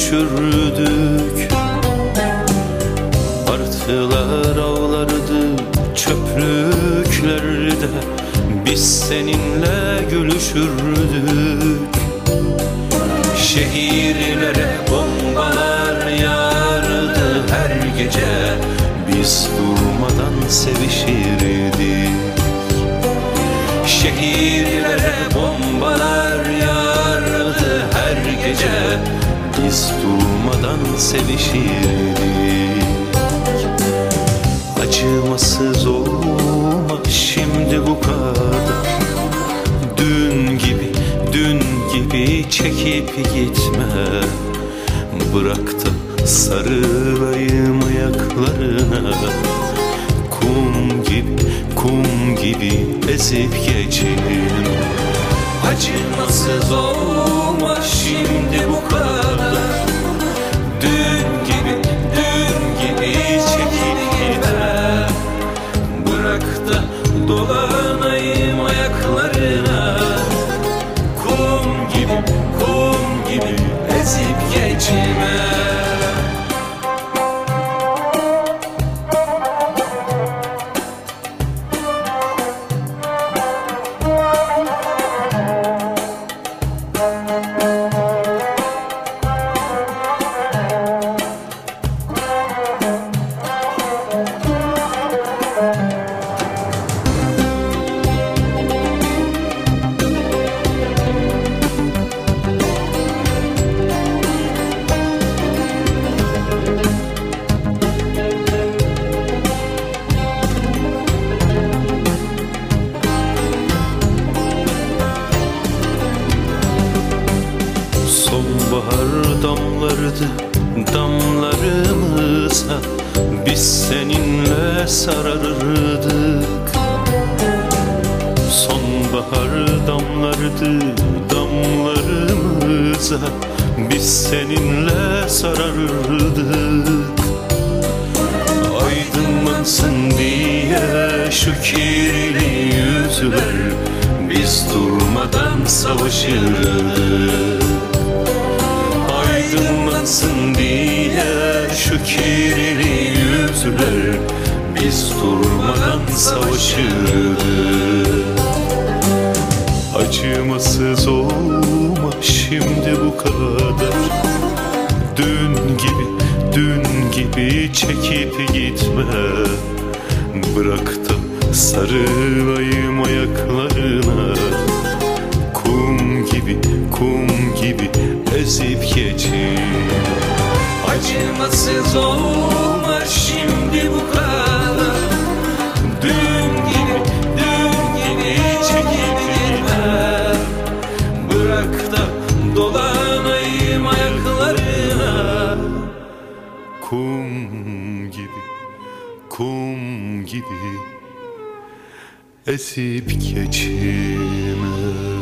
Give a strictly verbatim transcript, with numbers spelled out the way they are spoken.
gülüşürdük. Martılar avlardı çöplüklerde, biz seninle gülüşürdük. Şehirlere bombalar yağardı her gece, biz durmadan sevişirdik. Şehirlere bombalar yağardı her gece, biz durmadan sevişirdik. Acımasız olma şimdi bu kadar, dün gibi, dün gibi çekip gitme. Bırak da sarılayım ayaklarına, kum gibi, kum gibi ezip geçelim. Acımasız olma şimdi bu kadar, dün gibi, dün gibi çekip gitme. Bırak da dolanayım ayaklarına, kum gibi, kum gibi ezip geçme. Sonbahar damlardı damlarımıza, biz seninle sararırdık. Sonbahar damlardı damlarımıza, biz seninle sararırdık. Aydınlansın diye şu kirli yüzler, biz durmadan savaşırdık. Aydınlansın diye şu kirli yüzler, biz durmadan savaşırdık. Acımasız olma şimdi bu kadar, dün gibi, dün gibi çekip gitme. Bırak da sarılayım ayaklarına, kum gibi, kum gibi ezip geçin. Acımasız olma şimdi bu kadar, dün gibi, dün gibi çekip gitme. Bırak da dolanayım ayaklarına, kum gibi, kum gibi ezip geçme.